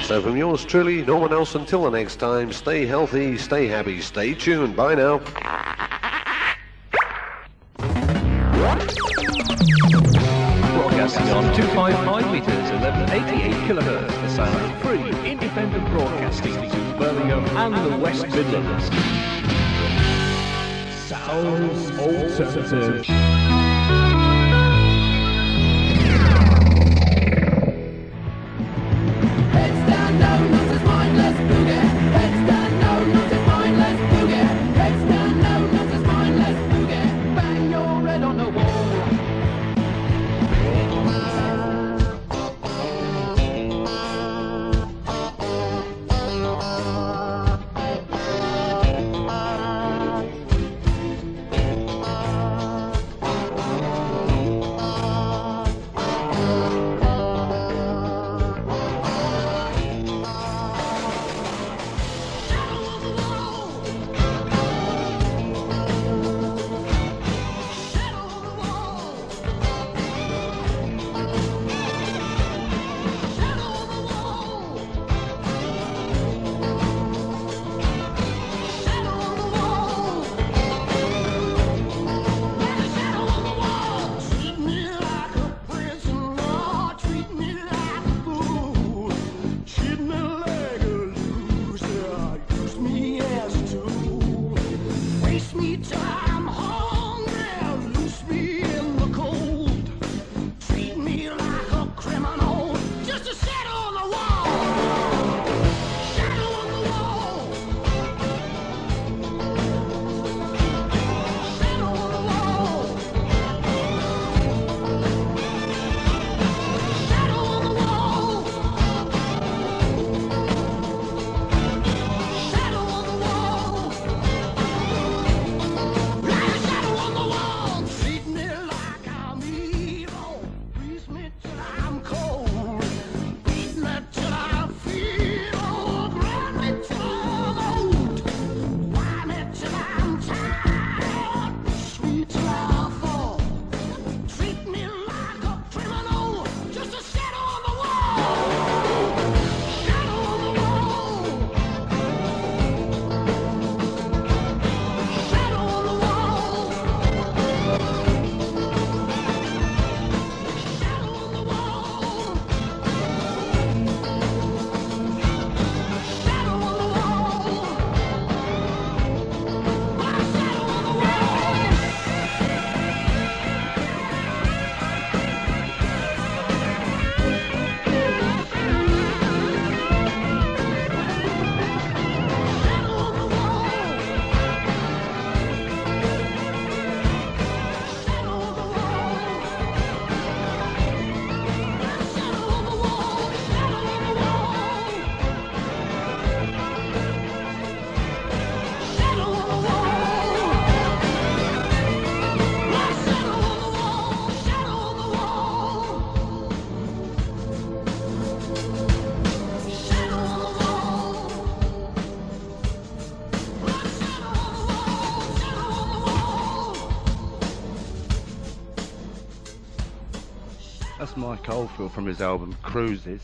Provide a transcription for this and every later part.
So from yours truly, Norman Else, until the next time, stay healthy, stay happy, stay tuned. Bye now. Broadcasting on 255 metres, 1188 kilohertz, the sound of free, independent broadcasting to Birmingham and the West Midlands. Sounds Alternative. Heads down, no, not as mindless boogie. Heads down, no, not as mindless boogie. Heads down, no, not as mindless boogie. Bang your head on the wall. That's Mike Oldfield from his album Cruises,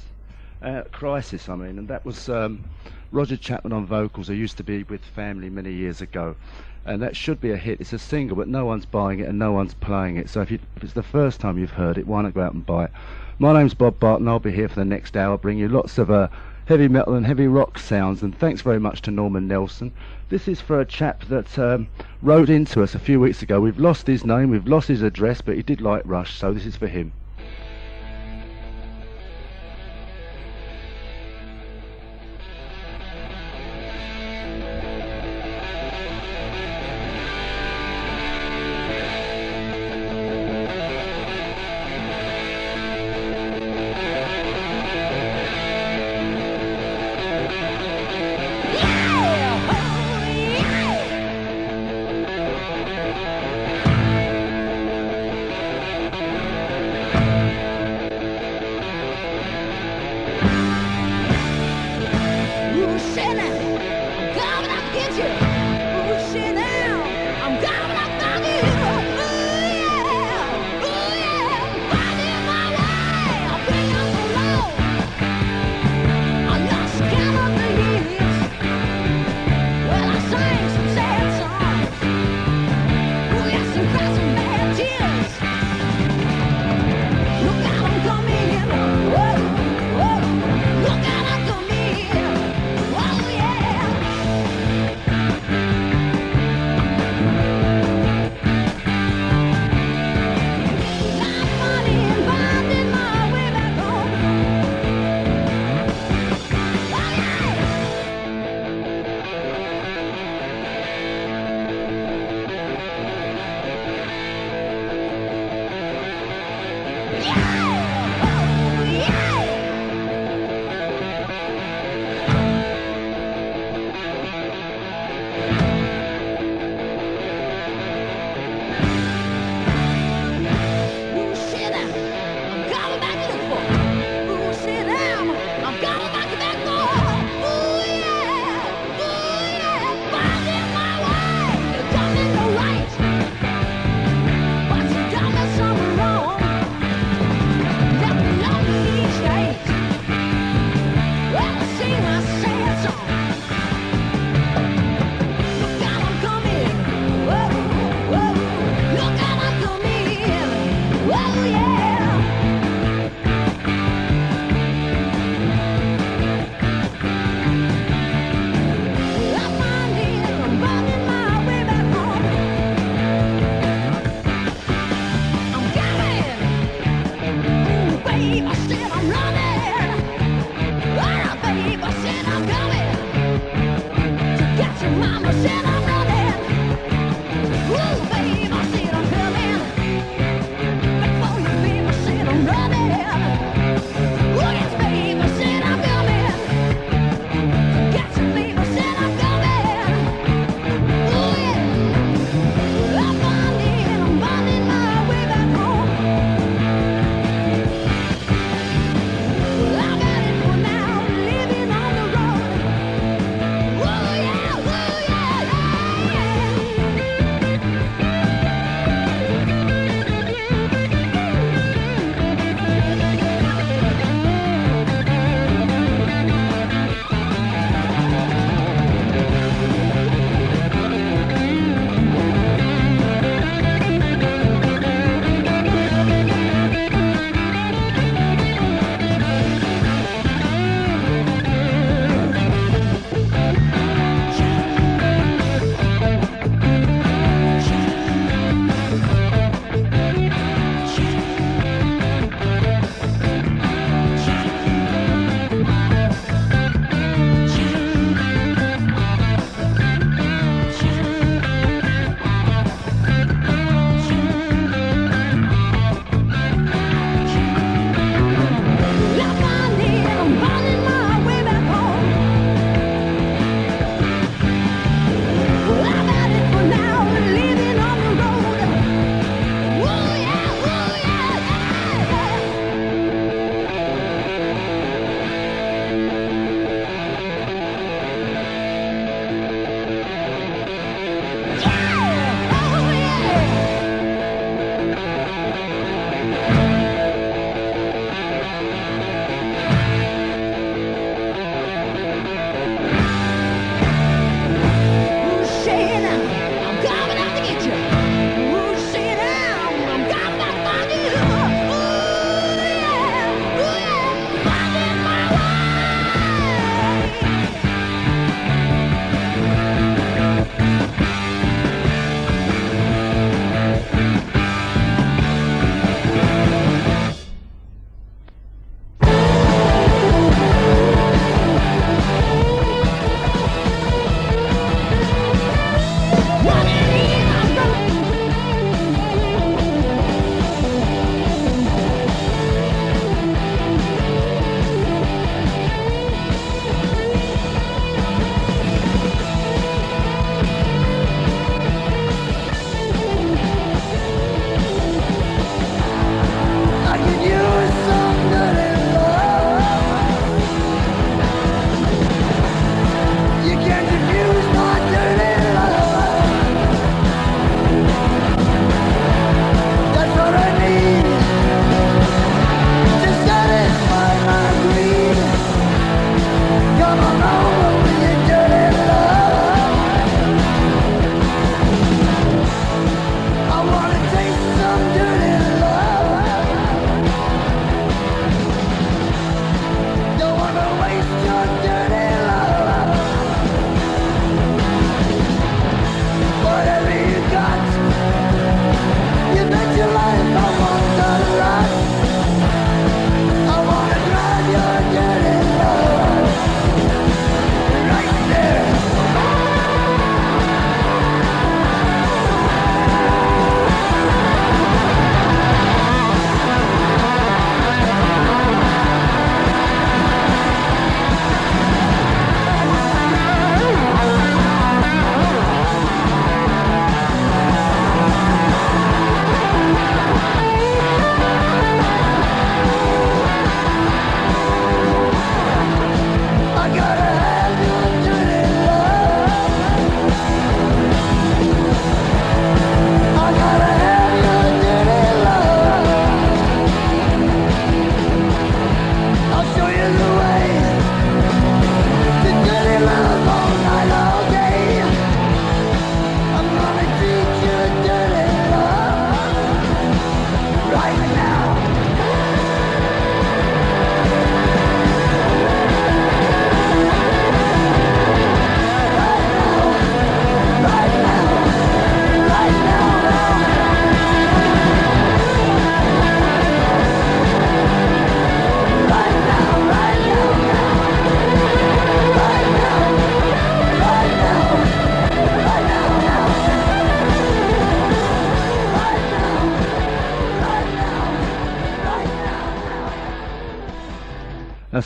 Crisis I mean, and that was Roger Chapman on vocals, who used to be with Family many years ago, and that should be a hit. It's a single, but no one's buying it and no one's playing it, so if it's the first time you've heard it, why not go out and buy it? My name's Bob Barton, I'll be here for the next hour, bring you lots of heavy metal and heavy rock sounds, and thanks very much to Norman Nelson. This is for a chap that wrote into us a few weeks ago. We've lost his name, we've lost his address, but he did like Rush, so this is for him.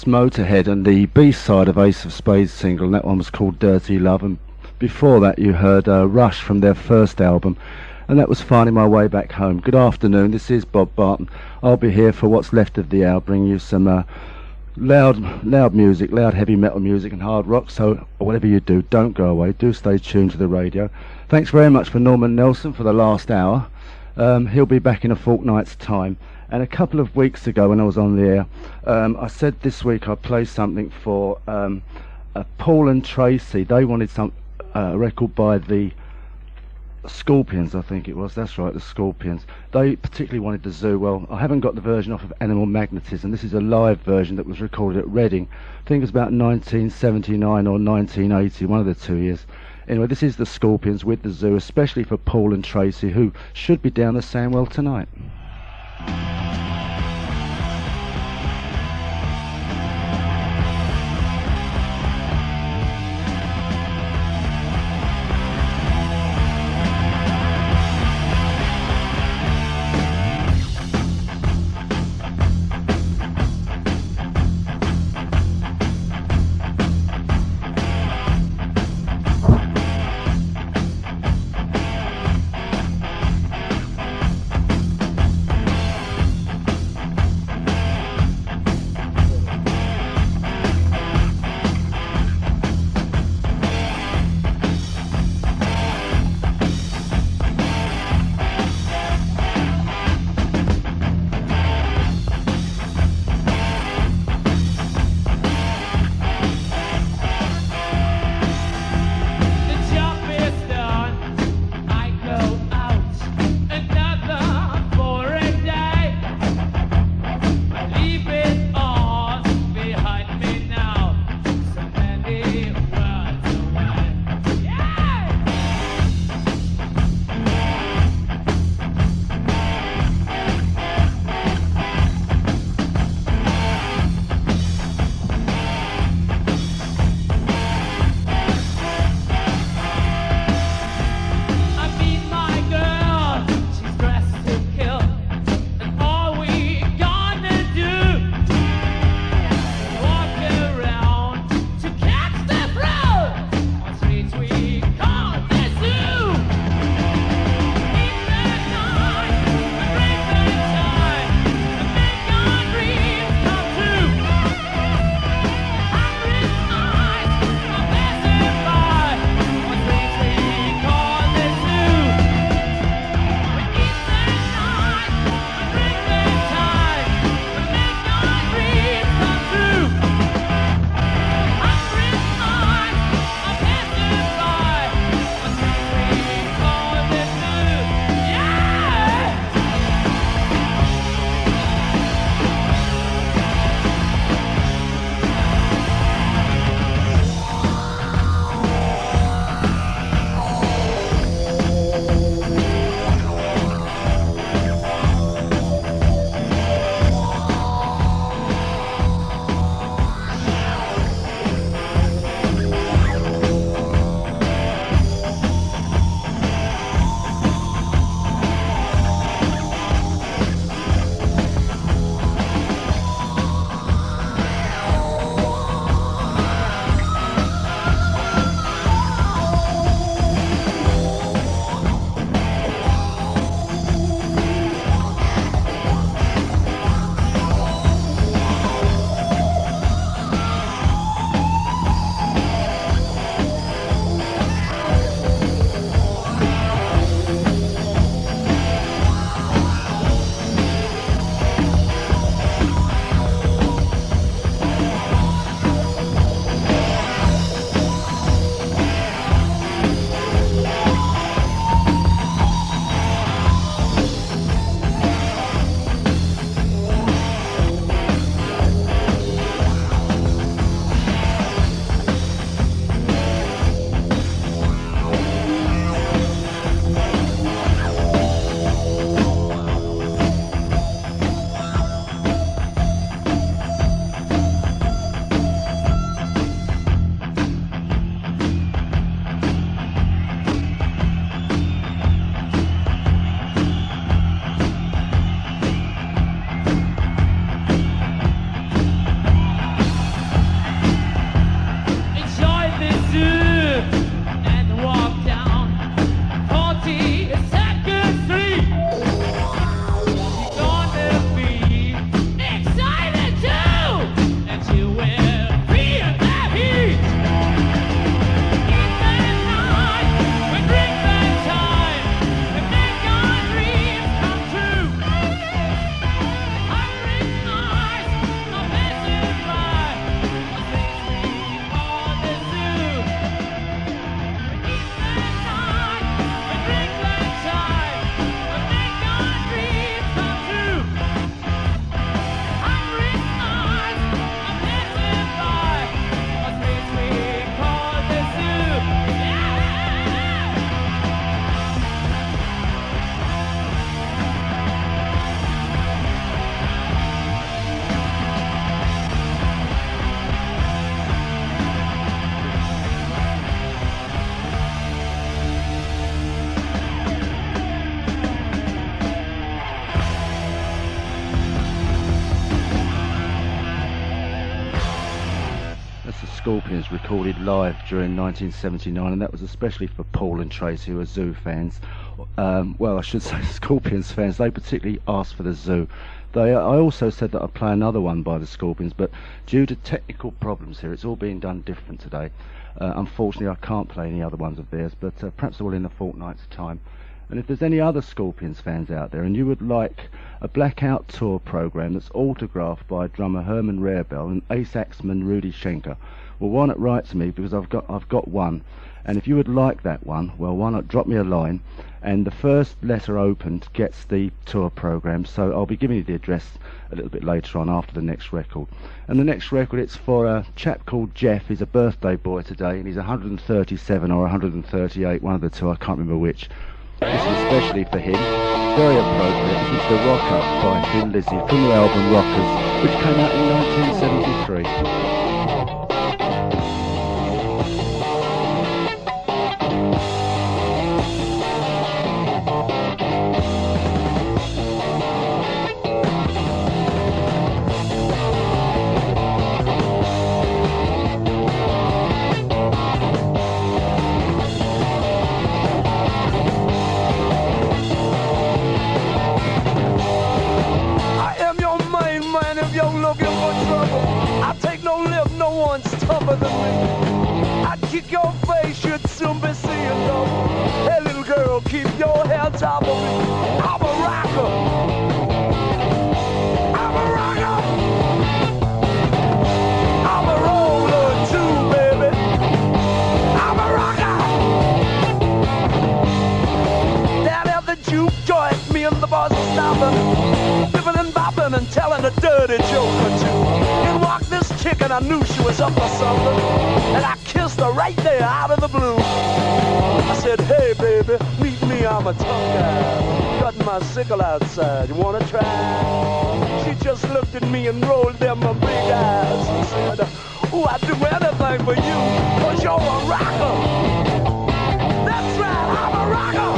Motorhead and the B-side of Ace of Spades single, and that one was called Dirty Love, and before that you heard Rush from their first album, and that was Finding My Way Back Home. Good afternoon, this is Bob Barton. I'll be here for what's left of the hour, bringing you some loud music, loud heavy metal music and hard rock, so whatever you do, don't go away, do stay tuned to the radio. Thanks very much for Norman Nelson for the last hour. He'll be back in a fortnight's time. And a couple of weeks ago when I was on the air, I said this week I'd play something for Paul and Tracy. They wanted a record by the Scorpions, I think it was. That's right, the Scorpions. They particularly wanted the Zoo. Well, I haven't got the version off of Animal Magnetism. This is a live version that was recorded at Reading. I think it was about 1979 or 1980, one of the 2 years. Anyway, this is the Scorpions with the Zoo, especially for Paul and Tracy, who should be down at Sandwell tonight. the Scorpions recorded live during 1979, and that was especially for Paul and Tracy, who are Zoo fans. Well, I should say Scorpions fans. They particularly asked for the Zoo. I also said that I'd play another one by the Scorpions, but due to technical problems here, it's all being done different today. Unfortunately, I can't play any other ones of theirs, but perhaps I will in a fortnight's time. And if there's any other Scorpions fans out there and you would like a Blackout Tour program that's autographed by drummer Herman Rarebell and ace axeman Rudy Schenker, well, why not write to me, because I've got one. And if you would like that one, well, why not drop me a line, and the first letter opened gets the tour program. So I'll be giving you the address a little bit later on after the next record. And the next record, it's for a chap called Jeff. He's a birthday boy today, and he's 137 or 138, one of the two, I can't remember which. This is especially for him, very appropriate. This is The Rock Up by Thin Lizzy from the album Rockers, which came out in 1973. Tougher than me. I'd kick your face, you'd soon be seeing love. Hey little girl, keep your hands off of me. I'm a rocker. I'm a rocker. I'm a roller too, baby. I'm a rocker. Down at the juke joint, me and the boss are stopping, bipping and bopping and telling a dirty joke or two. In walked this chick and I knew she was up for something, and I kissed her right there out of the blue. I said, hey baby, meet me, I'm a tough guy, cutting my sickle outside, you wanna try? She just looked at me and rolled them her big eyes and said, ooh, I'd do anything for you, 'cause you're a rocker. That's right, I'm a rocker.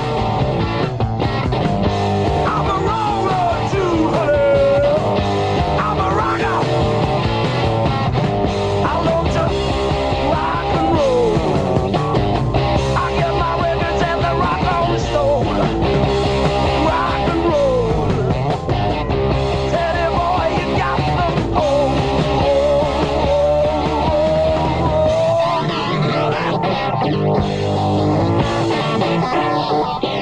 I'm a roller too, honey. I'm a rocker. I love to rock and roll. I get my records at the rock on store. Rock and roll. Teddy boy, you got them all. Oh, oh, oh, oh.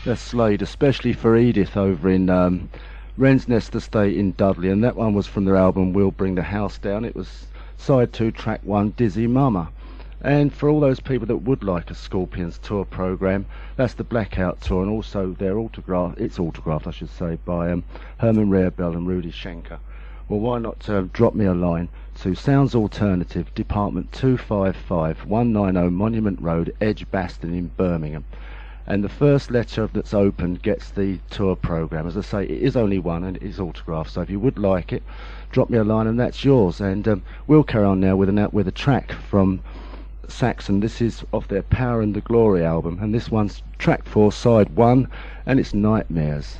That's Slade, especially for Edith over in Wren's Nest Estate in Dudley, and that one was from their album We'll Bring the House Down. It was side 2, track 1, Dizzy Mama. And for all those people that would like a Scorpions tour program, that's the Blackout Tour, and also their autographed I should say, by Herman Rarebell and Rudy Schenker. Well, why not drop me a line to Sounds Alternative, Department 255, 190 Monument Road, Edgbaston in Birmingham. And the first letter that's opened gets the tour program. As I say, it is only one and it is autographed, so if you would like it, drop me a line and that's yours. And we'll carry on now with a track from Saxon. This is off their Power and the Glory album, and this one's track 4, side 1, and it's Nightmares.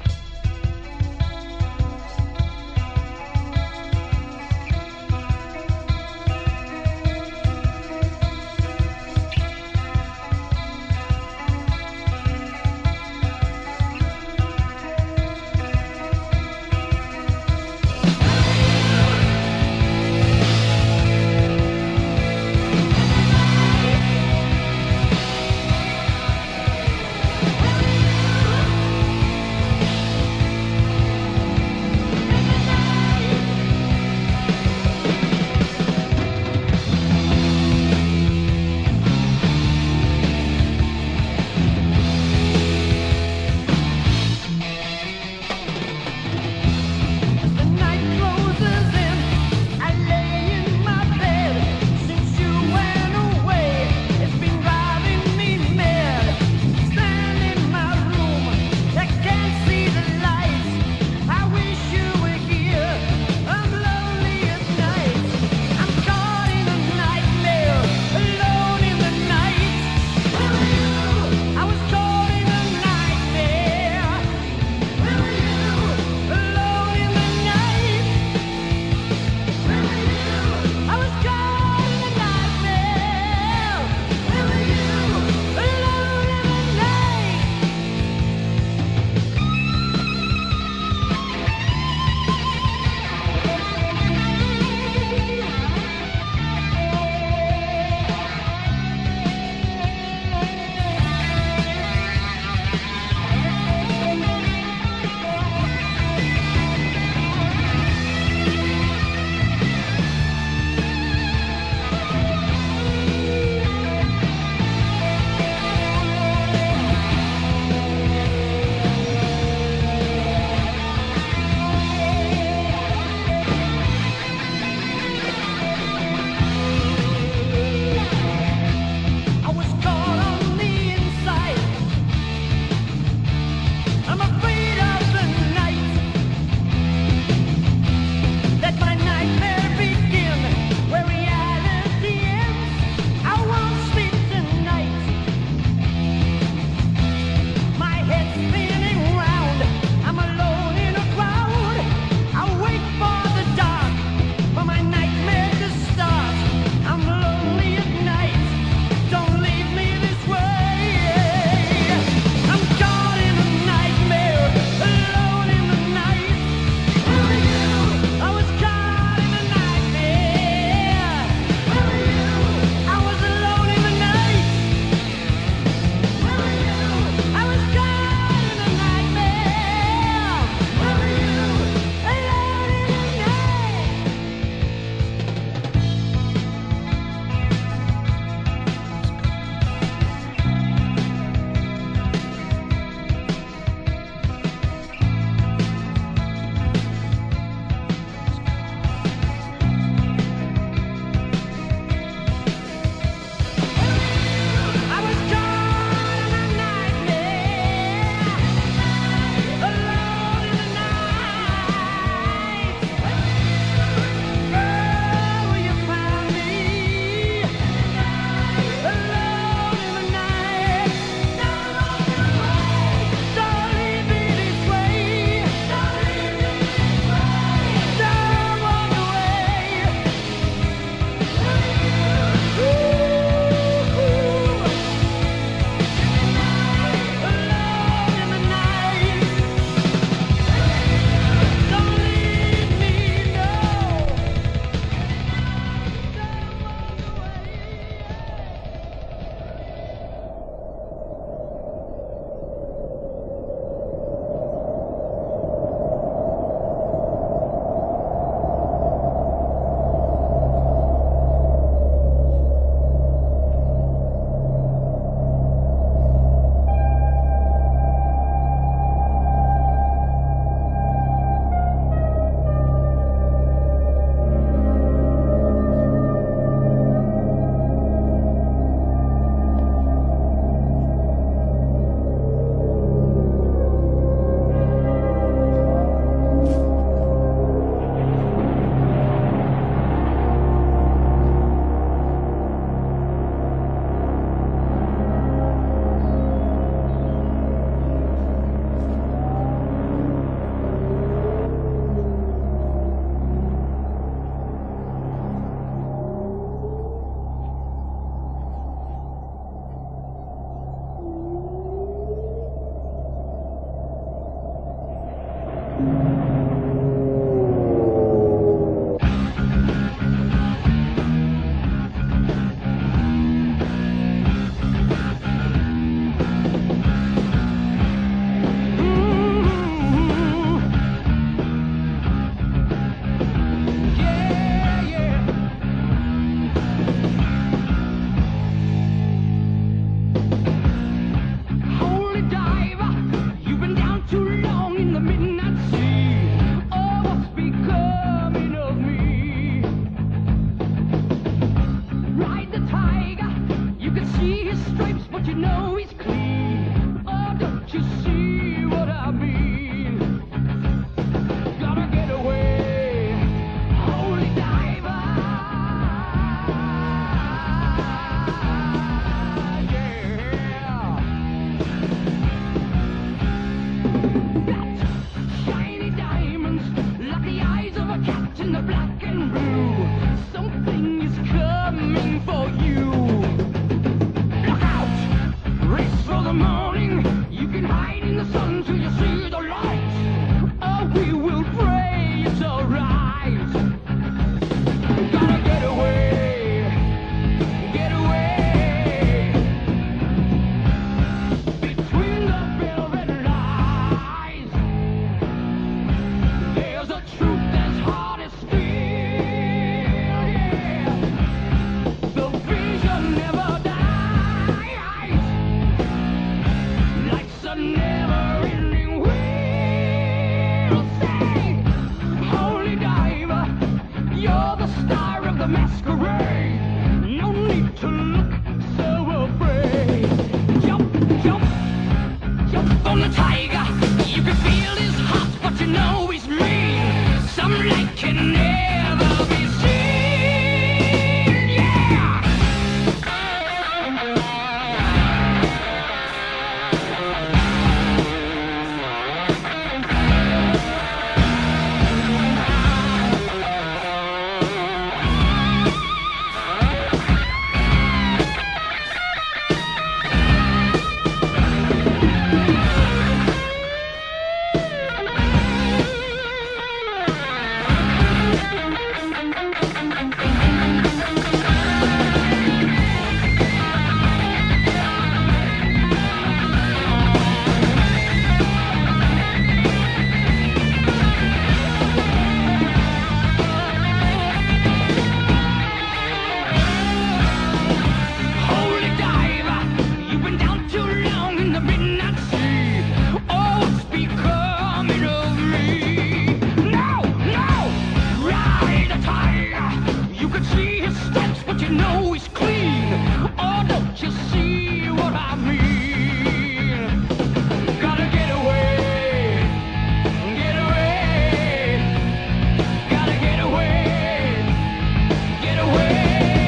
tiger. You can see his steps, but you know he's clean. Oh, don't you see what I mean? Gotta get away, get away. Gotta get away, get away.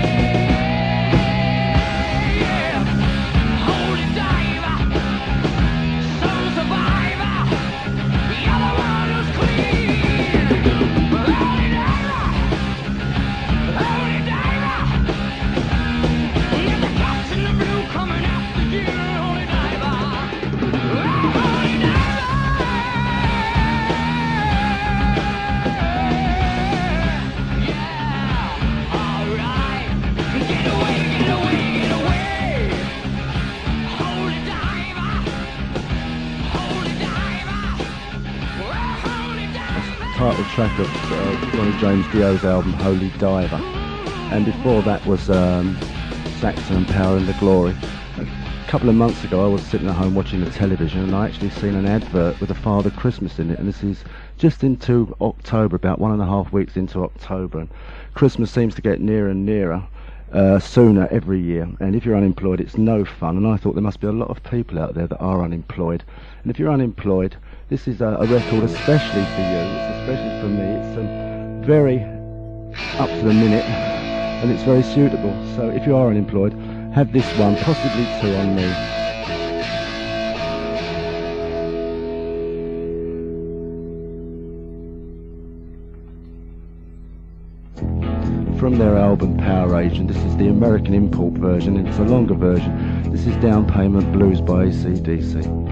Yeah, holy diver, soul survivor. The other one is clean. Holy diver, holy diver. Get the cops in the blue coming after you, holy diver. Holy diver. Yeah, alright. Get away, get away, get away. Holy diver, holy diver. Holy diver. Title track of Ronnie James Dio's album Holy Diver, and before that was Saxon and Power and the Glory. A couple of months ago I was sitting at home watching the television and I actually seen an advert with a Father Christmas in it, and this is just into October, about 1.5 weeks into October, and Christmas seems to get nearer and nearer sooner every year, and if you're unemployed it's no fun, and I thought there must be a lot of people out there that are unemployed, and if you're unemployed this is a record especially for you, especially for me. It's very up to the minute and it's very suitable, so if you are unemployed have this one, possibly two on me. From their album Power Agent, this is the American import version, and it's a longer version. This is Down Payment Blues by AC/DC.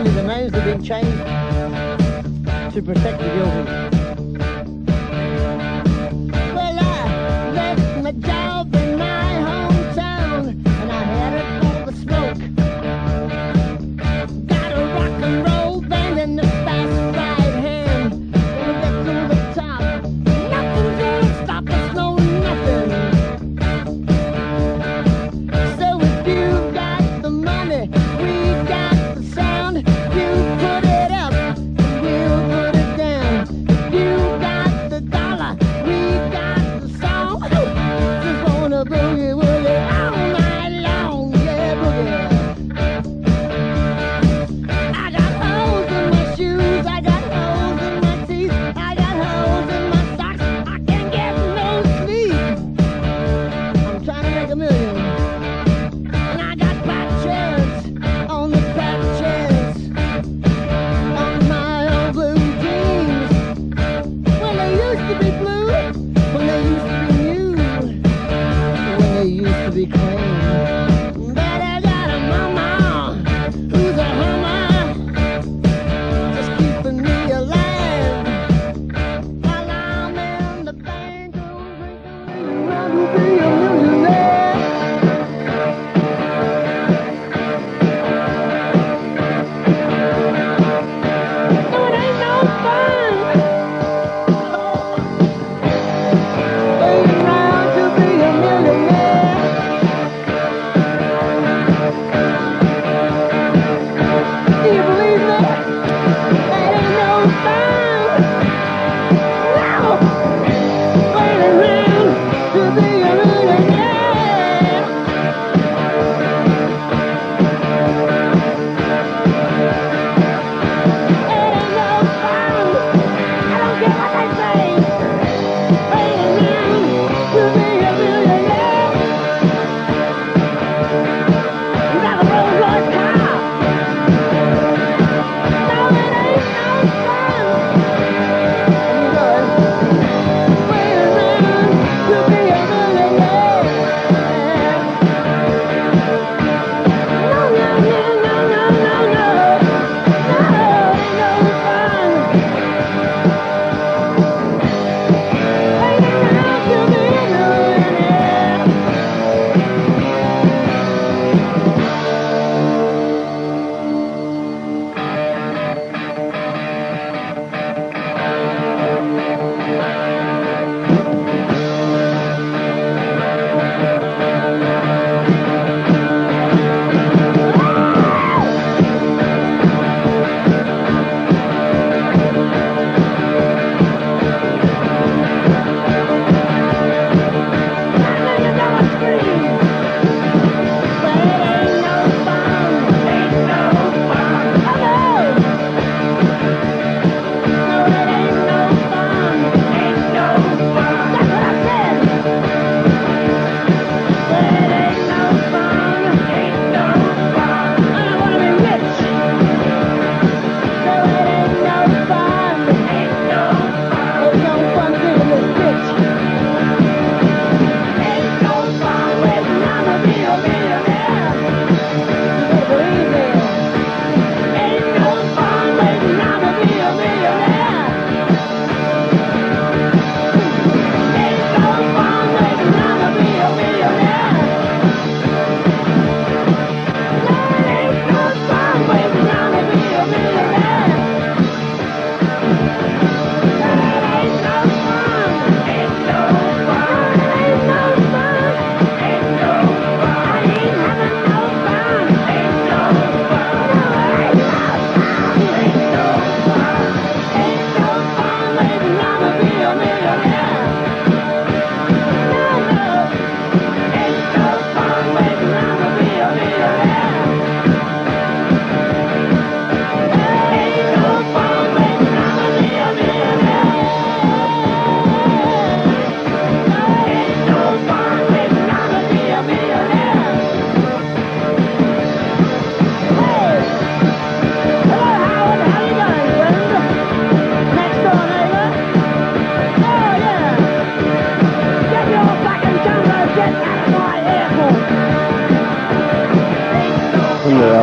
Apparently the names have been changed to protect the guilty. Well, I left my job in my hometown and I headed for the smoke. Got a rock and roll band in the fast right hand. Gonna get to the top. Nothing's gonna stop us, no nothing. So if you got the money, we got the sound. You put it up, and we'll put it down. If you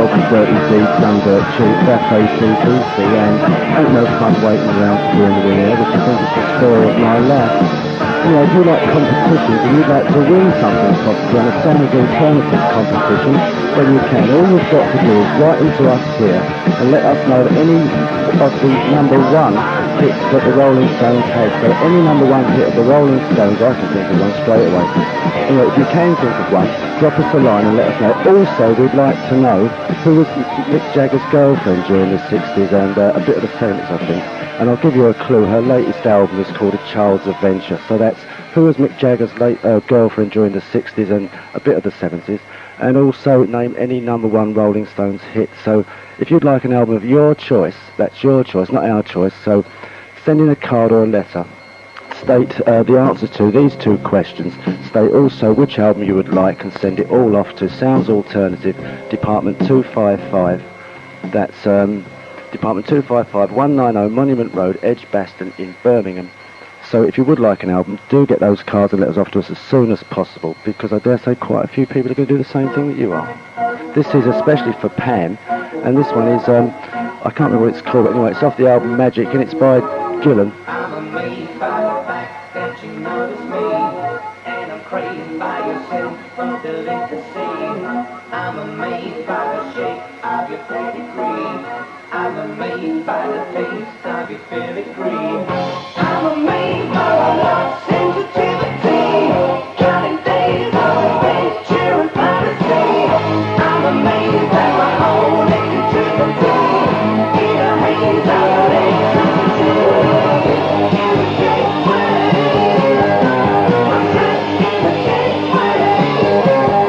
filthy, dirty seeds, done dirt cheap, that's ACDC, and ain't no fun waiting around to be in the win here, which I think is the story of my life. You know, if you like competitions and you'd like to win something possibly on a Sounds Alternative competition, then you can. All you've got to do is write into us here and let us know that any of the number one hits that the Rolling Stones had. So any number one hit of the Rolling Stones, I can think of one straight away. Anyway, if you can think of one, drop us a line and let us know. Also, we'd like to know who was Mick Jagger's girlfriend during the 60s and a bit of the 70s, I think. And I'll give you a clue. Her latest album is called A Child's Adventure. So that's who was Mick Jagger's girlfriend during the 60s and a bit of the 70s. And also name any number one Rolling Stones hit. So if you'd like an album of your choice, that's your choice, not our choice. So send in a card or a letter. State the answers to these two questions. State also which album you would like and send it all off to Sounds Alternative, Department 255. That's Department 255, 190 Monument Road, Edgbaston in Birmingham. So if you would like an album, do get those cards and let us off to us as soon as possible, because I dare say quite a few people are going to do the same thing that you are. This is especially for Pam, and this one is, I can't remember what it's called, but anyway, it's off the album Magic, and it's by Gillan. I'm amazed by the fact that you notice me, and I'm crazed by your simple delicacy. I'm amazed by the shape of your pedigree. I'm amazed by the taste of your filigree. I'm amazed by your sensitivity, counting days of adventure and fantasy. I'm amazed at my whole integrity in a haze of electricity. In the gateway, I'm dressed in the gateway.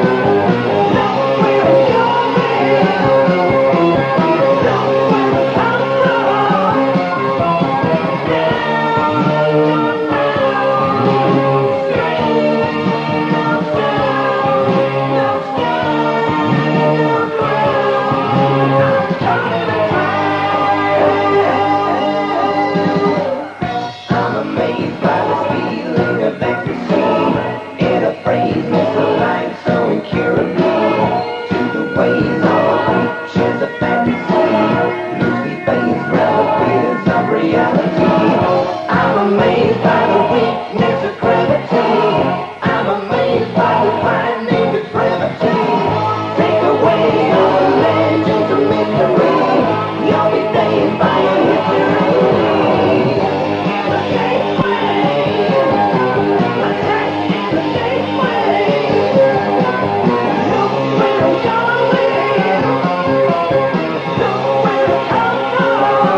Somewhere it's going, somewhere it's come I'm amazed by this feeling of ecstasy in a phrase misaligned so incurably to the ways of creatures of fantasy, loosely based relatives of reality. I'm amazed by the weakness of gravity. I'm amazed by the finding depravity. Take away all the legends of mystery. You'll be dazed by your history. In the gateway, I'm dressed in the gateway. Look where I'm going. Look where I come from.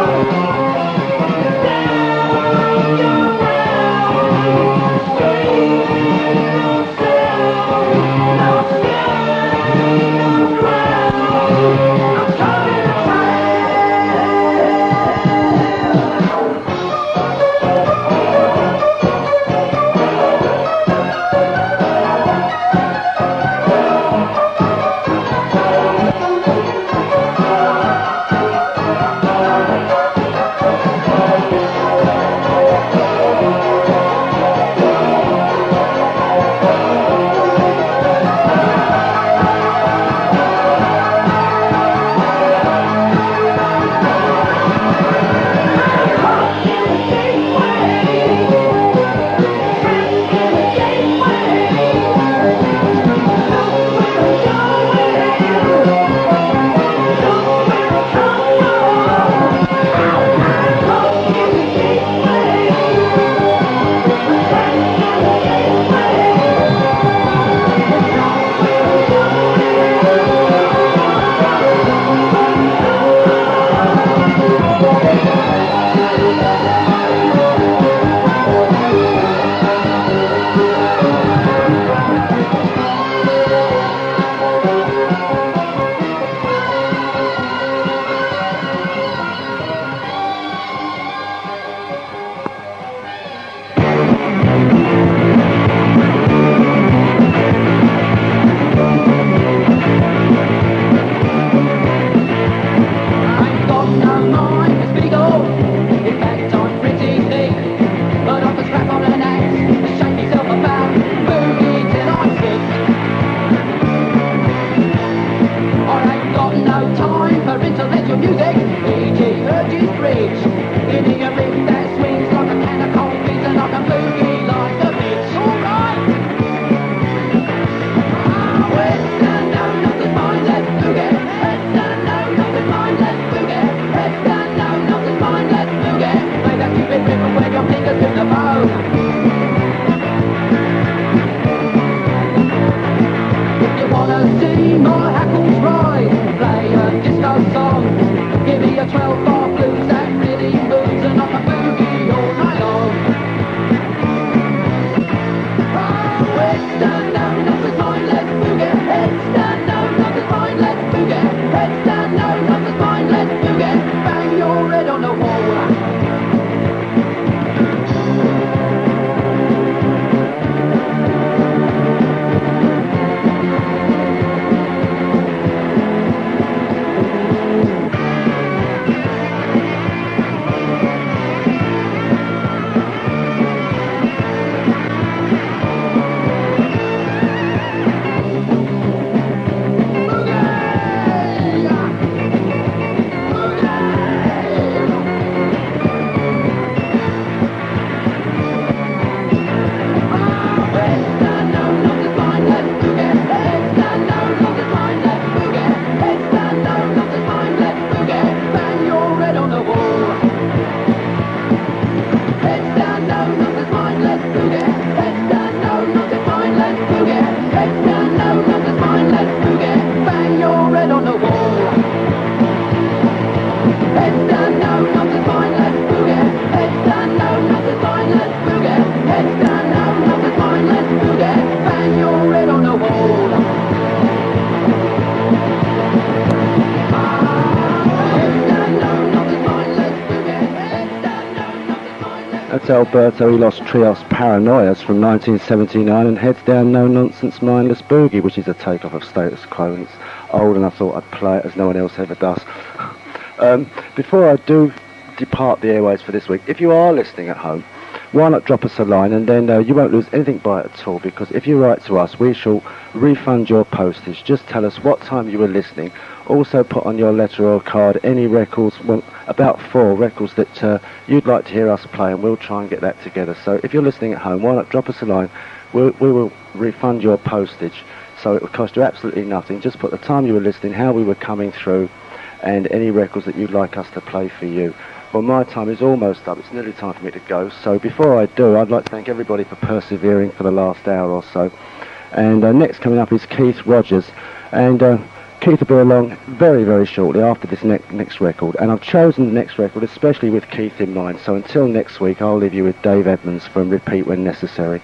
Heads down, no nonsense, mindless boogie. Heads down, no nonsense, mindless boogie. Heads down, no nonsense, mindless boogie. Bang your head on the wall. That's Alberto. He lost Trios Paranoias from 1979 and Heads Down No Nonsense Mindless Boogie, which is a takeoff of Status Quo, and it's old, and I thought I'd play it as no one else ever does. Before I do depart the airways for this week, if you are listening at home, why not drop us a line, and then you won't lose anything by it at all, because if you write to us, we shall refund your postage. Just tell us what time you were listening. Also put on your letter or card any records, well, about 4 records that you'd like to hear us play, and we'll try and get that together. So if you're listening at home, why not drop us a line? We will refund your postage, so it will cost you absolutely nothing. Just put the time you were listening, how we were coming through, and any records that you'd like us to play for you. Well, my time is almost up. It's nearly time for me to go. So before I do, I'd like to thank everybody for persevering for the last hour or so. And next coming up is Keith Rogers. And Keith will be along very, very shortly after this next record. And I've chosen the next record especially with Keith in mind. So until next week, I'll leave you with Dave Edmunds from Repeat When Necessary.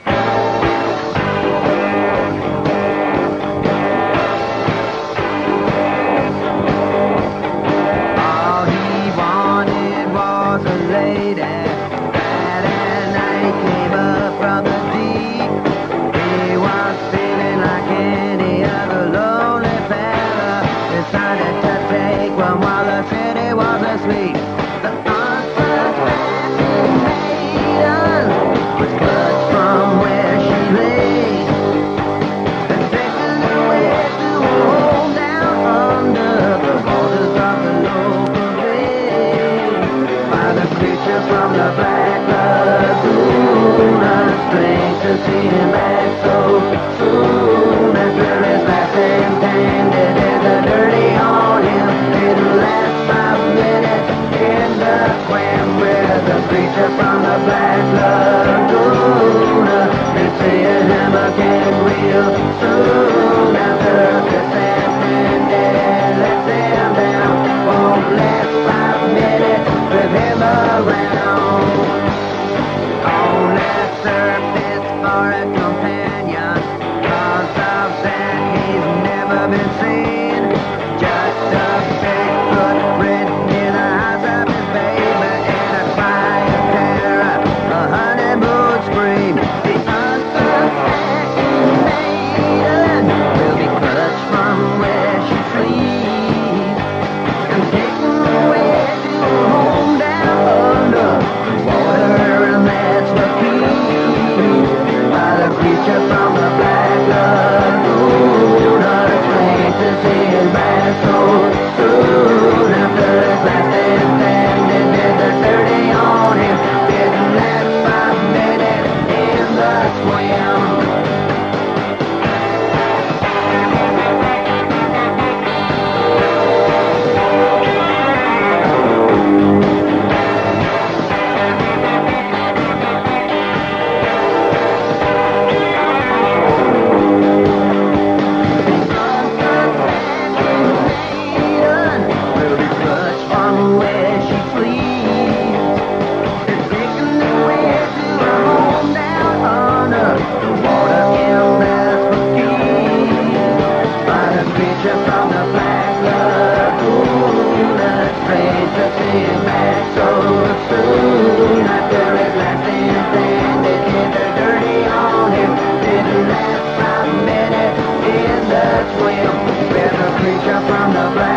From the black